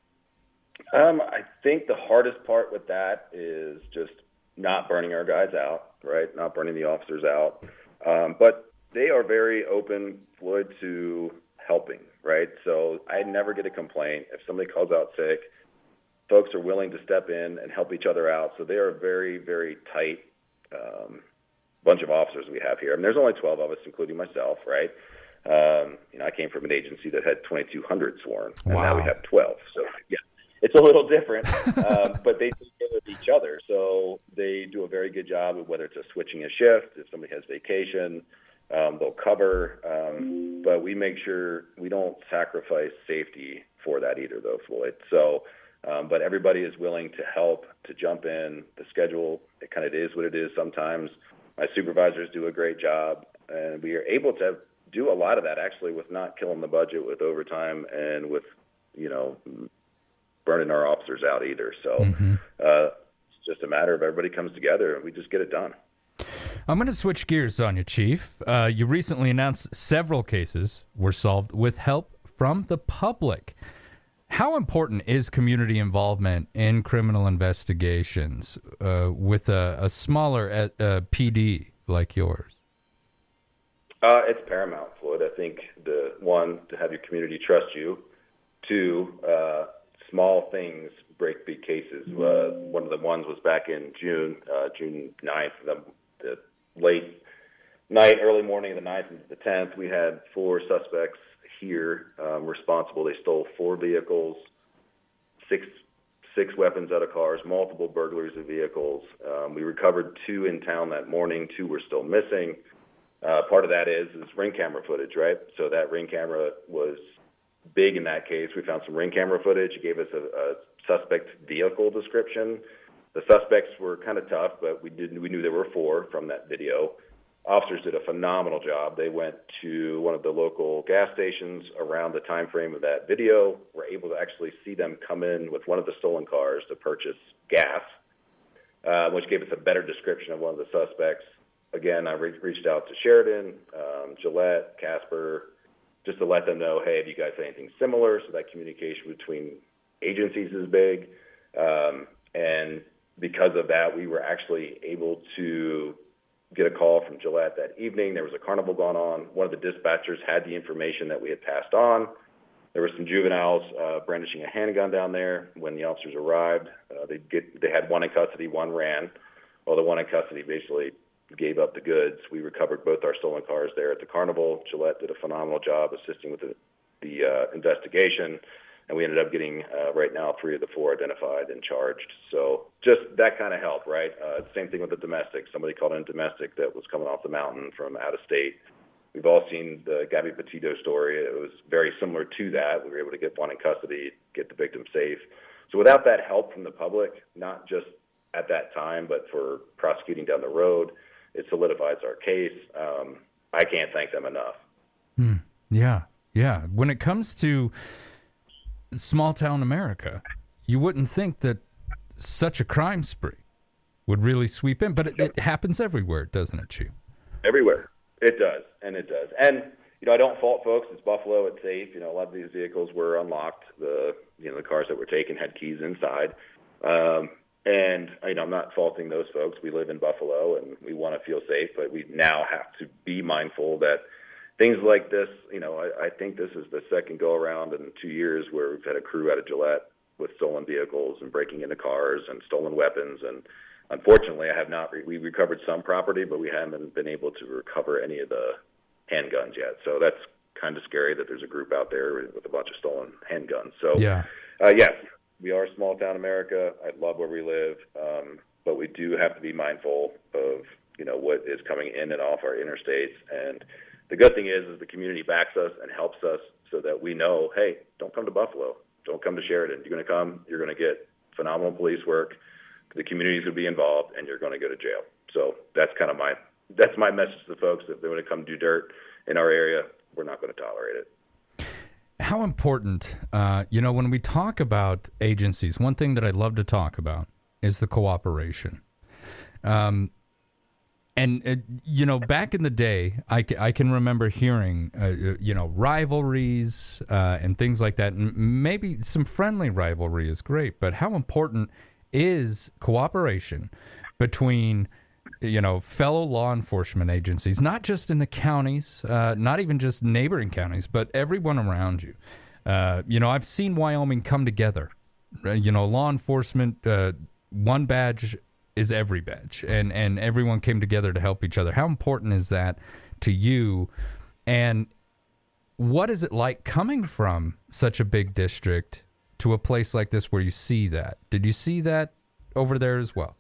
Um, I think the hardest part with that is just not burning our guys out, right? Not burning the officers out. Um, but they are very open, Floyd, to helping, right? So I never get a complaint. If somebody calls out sick, folks are willing to step in and help each other out. So they are a very, very tight um, bunch of officers we have here. I mean, there's only twelve of us, including myself, right? Um, you know, I came from an agency that had twenty-two hundred sworn, and wow. now we have twelve. So, yeah. It's a little different, um, but they take care of each other. So they do a very good job of whether it's a switching a shift, if somebody has vacation, um, they'll cover. Um, but we make sure we don't sacrifice safety for that either, though, Floyd. So, um, but everybody is willing to help, to jump in. The schedule, it kind of is what it is sometimes. My supervisors do a great job, and we are able to do a lot of that, actually, with not killing the budget with overtime and with, you know, burning our officers out either. So mm-hmm. uh, it's just a matter of everybody comes together and we just get it done. I'm going to switch gears on you, Chief. Uh, you recently announced several cases were solved with help from the public. How important is community involvement in criminal investigations uh, with a, a smaller uh, P D like yours? Uh, it's paramount, Floyd. I think the one, to have your community trust you. Two, uh, small things break big cases. Uh, one of the ones was back in June, uh, June ninth, the, the late night, early morning of the ninth into the tenth. We had four suspects here um, responsible. They stole four vehicles, six six weapons out of cars, multiple burglaries of vehicles. Um, we recovered two in town that morning. Two were still missing. Uh, part of that is is ring camera footage, right? So that ring camera was big in that case. We found some ring camera footage. It gave us a, a suspect vehicle description. The suspects were kind of tough, but we did we knew there were four from that video. Officers did a phenomenal job. They went to one of the local gas stations around the time frame of that video. Were able to actually see them come in with one of the stolen cars to purchase gas, uh, which gave us a better description of one of the suspects. Again, I re- reached out to Sheridan, um, Gillette, Casper, just to let them know, hey, have you guys had anything similar? So that communication between agencies is big. Um, and because of that, we were actually able to get a call from Gillette that evening. There was a carnival going on. One of the dispatchers had the information that we had passed on. There were some juveniles uh, brandishing a handgun down there. When the officers arrived, uh, they get they had one in custody, one ran. Well, the one in custody basically gave up the goods. We recovered both our stolen cars there at the carnival. Gillette did a phenomenal job assisting with the, the uh, investigation, and we ended up getting, uh, right now, three of the four identified and charged. So just that kind of help, right? Uh, same thing with the domestic. Somebody called in domestic that was coming off the mountain from out of state. We've all seen the Gabby Petito story. It was very similar to that. We were able to get one in custody, get the victim safe. So without that help from the public, not just at that time, but for prosecuting down the road, it solidifies our case. Um, I can't thank them enough. Hmm. Yeah, yeah. When it comes to small town America, you wouldn't think that such a crime spree would really sweep in, but it, it happens everywhere, doesn't it, Chief? Everywhere. It does, and it does. And, you know, I don't fault folks. It's Buffalo. It's safe. You know, a lot of these vehicles were unlocked. The, you know, the cars that were taken had keys inside. Um, And, you know, I'm not faulting those folks. We live in Buffalo, and we want to feel safe, but we now have to be mindful that things like this, you know, I, I think this is the second go-around in two years where we've had a crew out of Gillette with stolen vehicles and breaking into cars and stolen weapons. And unfortunately, I have not re- – we recovered some property, but we haven't been able to recover any of the handguns yet. So that's kind of scary that there's a group out there with a bunch of stolen handguns. So, yeah, uh, yes. We are small town America. I love where we live, um, but we do have to be mindful of, you know, what is coming in and off our interstates. And the good thing is, is the community backs us and helps us so that we know, hey, don't come to Buffalo, don't come to Sheridan. You're going to come, you're going to get phenomenal police work, the community is going to be involved, and you're going to go to jail. So that's kind of my that's my message to the folks. If they want to come do dirt in our area, we're not going to tolerate it. How important, uh, you know, when we talk about agencies, one thing that I love to talk about is the cooperation. Um, and, uh, you know, back in the day, I, c- I can remember hearing, uh, you know, rivalries uh, and things like that. And maybe some friendly rivalry is great, but how important is cooperation between, you know, fellow law enforcement agencies, not just in the counties, uh, not even just neighboring counties, but everyone around you. Uh, you know, I've seen Wyoming come together. Uh, you know, law enforcement, uh, one badge is every badge, and, and everyone came together to help each other. How important is that to you? And what is it like coming from such a big district to a place like this where you see that? Did you see that over there as well?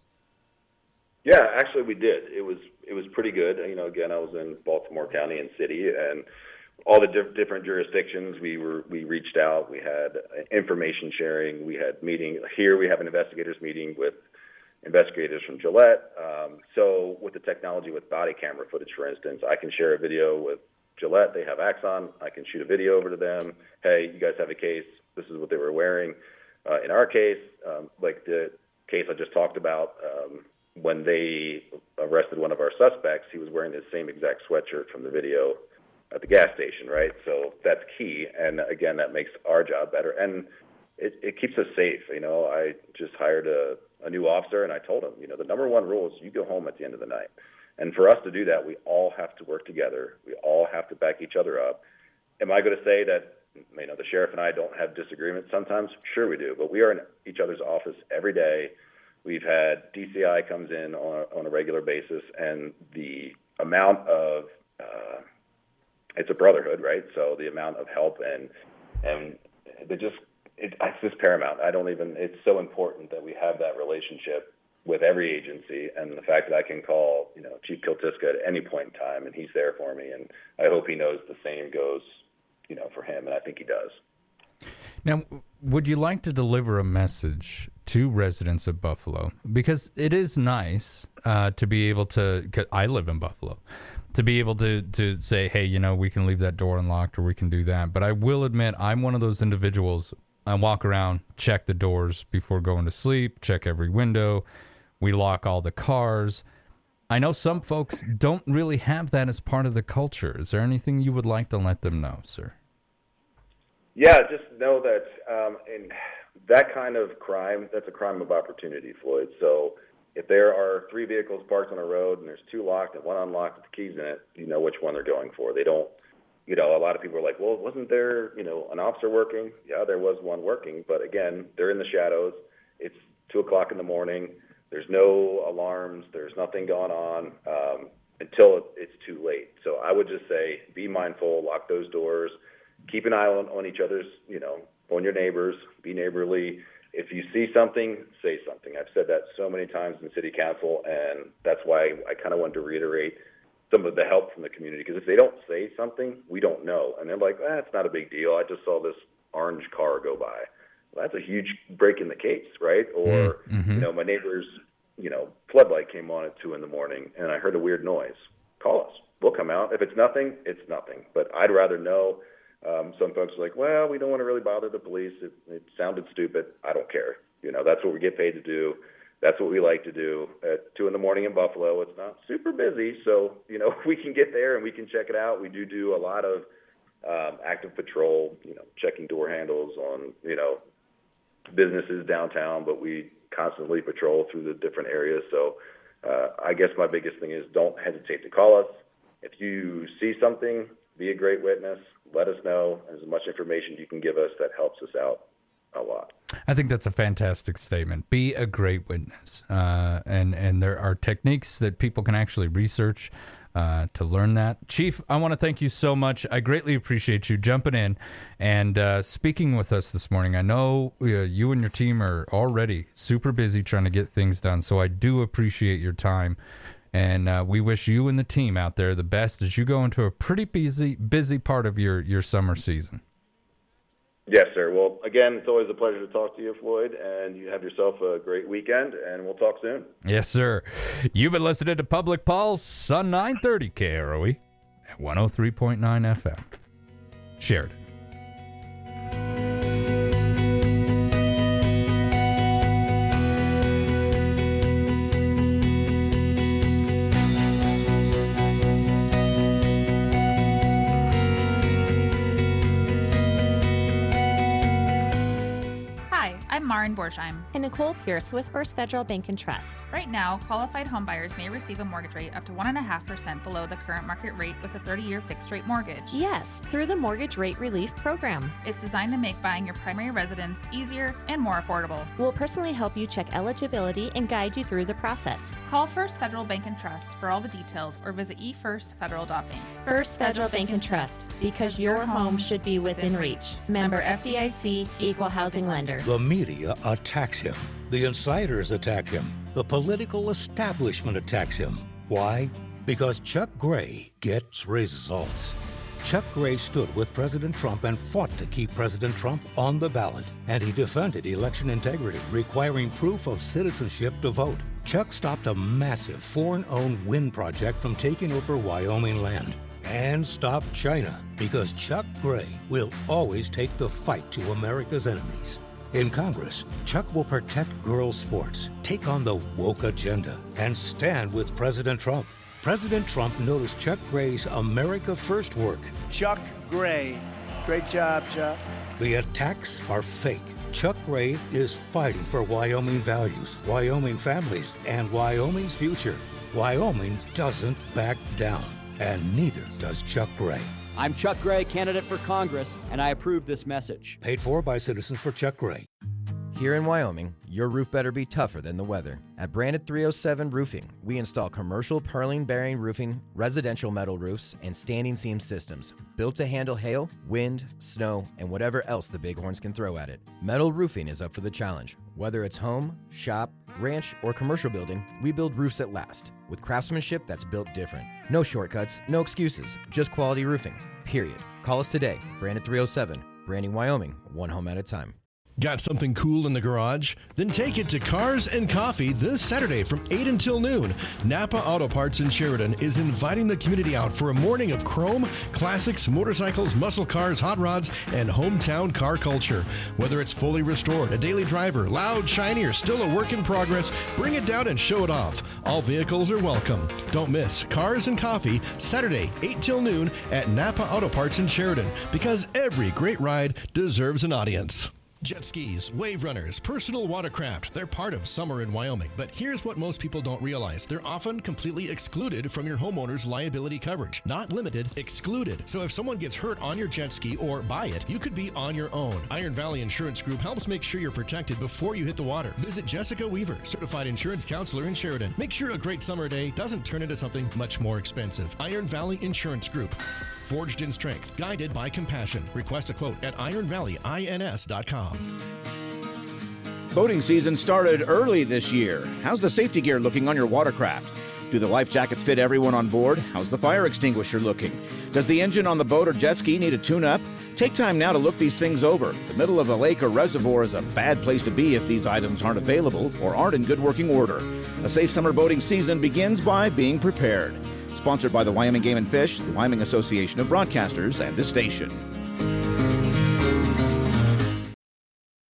Yeah, actually we did. It was it was pretty good. You know, again, I was in Baltimore County and City, and all the diff- different jurisdictions. We were we reached out. We had information sharing. We had meeting here. We have an investigators meeting with investigators from Gillette. Um, so with the technology with body camera footage, for instance, I can share a video with Gillette. They have Axon. I can shoot a video over to them. Hey, you guys have a case. This is what they were wearing. Uh, in our case, um, like the case I just talked about. Um, When they arrested one of our suspects, he was wearing the same exact sweatshirt from the video at the gas station, right? So that's key. And again, that makes our job better. And it, it keeps us safe. You know, I just hired a, a new officer, and I told him, you know, the number one rule is you go home at the end of the night. And for us to do that, we all have to work together. We all have to back each other up. Am I going to say that, you know, the sheriff and I don't have disagreements sometimes? Sure we do. But we are in each other's office every day. We've had D C I comes in on a, on a regular basis, and the amount of uh, it's a brotherhood, right? So the amount of help and and they just it, it's just paramount. I don't even. It's so important that we have that relationship with every agency, and the fact that I can call, you know, Chief Kiltiska at any point in time, and he's there for me, and I hope he knows the same goes, you know, for him, and I think he does. Now, would you like to deliver a message to residents of Buffalo? Because it is nice uh, to be able to, 'cause I live in Buffalo, to be able to, to say, hey, you know, we can leave that door unlocked or we can do that. But I will admit, I'm one of those individuals. I walk around, check the doors before going to sleep, check every window. We lock all the cars. I know some folks don't really have that as part of the culture. Is there anything you would like to let them know, sir? Yeah, just know that um, in that kind of crime, that's a crime of opportunity, Floyd. So if there are three vehicles parked on a road and there's two locked and one unlocked with the keys in it, you know which one they're going for. They don't, you know, a lot of people are like, well, wasn't there, you know, an officer working? Yeah, there was one working. But again, they're in the shadows. It's two o'clock in the morning. There's no alarms. There's nothing going on um, until it, it's too late. So I would just say be mindful, lock those doors. Keep an eye on, on each other's, you know, on your neighbors, be neighborly. If you see something, say something. I've said that so many times in city council, and that's why I kind of wanted to reiterate some of the help from the community. Because if they don't say something, we don't know. And they're like, ah, it's not a big deal. I just saw this orange car go by. Well, that's a huge break in the case, right? Or, mm-hmm. you know, my neighbor's, you know, floodlight came on at two in the morning, and I heard a weird noise. Call us. We'll come out. If it's nothing, it's nothing. But I'd rather know. Um, some folks are like, well, we don't want to really bother the police. It, it sounded stupid. I don't care. You know, that's what we get paid to do. That's what we like to do. At two in the morning in Buffalo, it's not super busy. So, you know, we can get there and we can check it out. We do do a lot of um, active patrol, you know, checking door handles on, you know, businesses downtown, but we constantly patrol through the different areas. So uh, I guess my biggest thing is don't hesitate to call us. If you see something, be a great witness. Let us know. As much information you can give us, that helps us out a lot. I think that's a fantastic statement. Be a great witness. Uh, and, and there are techniques that people can actually research uh, to learn that. Chief, I want to thank you so much. I greatly appreciate you jumping in and uh, speaking with us this morning. I know uh, you and your team are already super busy trying to get things done, so I do appreciate your time. And uh, we wish you and the team out there the best as you go into a pretty busy busy part of your, your summer season. Yes, sir. Well, again, it's always a pleasure to talk to you, Floyd, and you have yourself a great weekend, and we'll talk soon. Yes, sir. You've been listening to Public Pulse on nine thirty K R O E at one oh three point nine F M. Sheridan. I'm Marin Borsheim. And Nicole Pierce with First Federal Bank and Trust. Right now, qualified homebuyers may receive a mortgage rate up to one point five percent below the current market rate with a thirty-year fixed-rate mortgage. Yes, through the Mortgage Rate Relief Program. It's designed to make buying your primary residence easier and more affordable. We'll personally help you check eligibility and guide you through the process. Call First Federal Bank and Trust for all the details or visit e first federal dot bank. First Federal Bank and Trust, because your home should be within reach. Member F D I C, Equal Housing Lender. The media attacks him. The insiders attack him. The political establishment attacks him. Why? Because Chuck Gray gets results. Chuck Gray stood with President Trump and fought to keep President Trump on the ballot. And he defended election integrity, requiring proof of citizenship to vote. Chuck stopped a massive foreign-owned wind project from taking over Wyoming land. And stopped China, because Chuck Gray will always take the fight to America's enemies. In Congress, Chuck will protect girls' sports, take on the woke agenda, and stand with President Trump. President Trump noticed Chuck Gray's America First work. Chuck Gray. Great job, Chuck. The attacks are fake. Chuck Gray is fighting for Wyoming values, Wyoming families, and Wyoming's future. Wyoming doesn't back down, and neither does Chuck Gray. I'm Chuck Gray, candidate for Congress, and I approve this message. Paid for by Citizens for Chuck Gray. Here in Wyoming, your roof better be tougher than the weather. At Branded three oh seven Roofing, we install commercial purlin bearing roofing, residential metal roofs, and standing seam systems built to handle hail, wind, snow, and whatever else the bighorns can throw at it. Metal roofing is up for the challenge. Whether it's home, shop, ranch, or commercial building, we build roofs that last, with craftsmanship that's built different. No shortcuts, no excuses, just quality roofing, period. Call us today, Branded three oh seven, Branding Wyoming, one home at a time. Got something cool in the garage? Then take it to Cars and Coffee this Saturday from eight until noon. Napa Auto Parts in Sheridan is inviting the community out for a morning of chrome, classics, motorcycles, muscle cars, hot rods, and hometown car culture. Whether it's fully restored, a daily driver, loud, shiny, or still a work in progress, bring it down and show it off. All vehicles are welcome. Don't miss Cars and Coffee Saturday, eight till noon at Napa Auto Parts in Sheridan, because every great ride deserves an audience. Jet skis, wave runners, personal watercraft, they're part of summer in Wyoming. But here's what most people don't realize. They're often completely excluded from your homeowner's liability coverage. Not limited, excluded. So if someone gets hurt on your jet ski or by it, you could be on your own. Iron Valley Insurance Group helps make sure you're protected before you hit the water. Visit Jessica Weaver, certified insurance counselor in Sheridan. Make sure a great summer day doesn't turn into something much more expensive. Iron Valley Insurance Group. Forged in strength, guided by compassion. Request a quote at iron valley ins dot com. Boating season started early this year. How's the safety gear looking on your watercraft? Do the life jackets fit everyone on board? How's the fire extinguisher looking? Does the engine on the boat or jet ski need a tune-up? Take time now to look these things over. The middle of a lake or reservoir is a bad place to be if these items aren't available or aren't in good working order. A safe summer boating season begins by being prepared. Sponsored by the Wyoming Game and Fish, the Wyoming Association of Broadcasters, and this station.